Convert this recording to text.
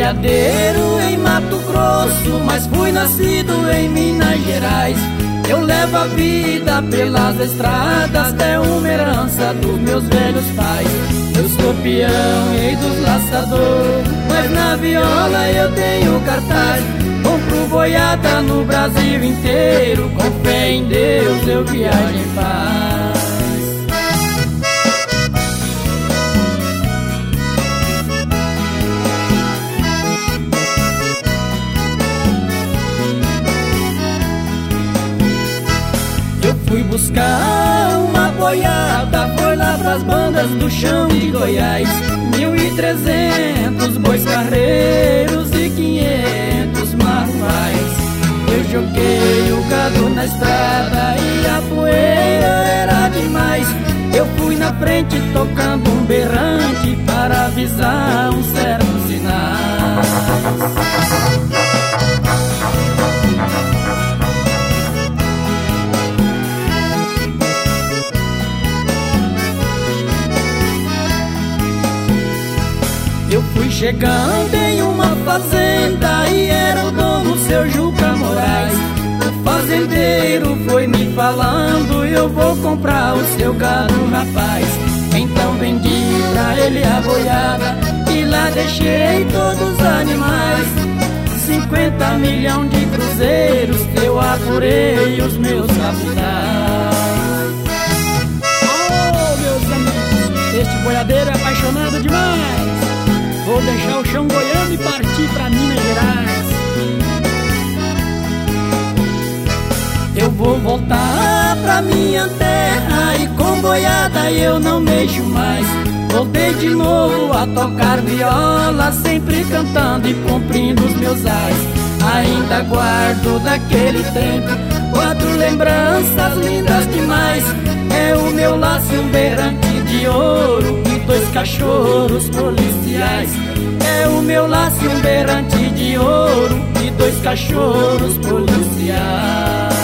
boiadeiro em Mato Grosso, mas fui nascido em Minas Gerais. Eu levo a vida pelas estradas, é uma herança dos meus velhos pais. Eu sou peão, rei dos laçadores, mas na viola eu tenho cartaz. Compro boiada no Brasil inteiro, com fé em Deus eu viajo em paz. Eu fui buscar uma boiada, foi lá pras bandas do chão de Goiás. 1.300 bois carreiros e 500 marruais. Eu joguei o gado na estrada e a poeira era demais. Eu fui na frente tocando um berrante para avisar uns certos sinais. Eu fui chegando em uma fazenda e era o dono, seu Juca Moraes. O fazendeiro foi me falando: eu vou comprar o seu gado, rapaz. Então vendi pra ele a boiada e lá deixei todos os animais. 50 milhões de cruzeiros eu apurei os meus capitais. Oh, meus amigos, este boiadeiro é apaixonado demais. Vou deixar o chão goiano e partir pra Minas Gerais. Eu vou voltar pra minha terra e com boiada eu não mexo mais. Voltei de novo a tocar viola, sempre cantando e cumprindo os meus ais. Ainda guardo daquele tempo, quatro lembranças lindas demais. É o meu laço e um berrante de ouro e 2 cachorros policiais. É o meu laço e um berrante de ouro e 2 cachorros policiais.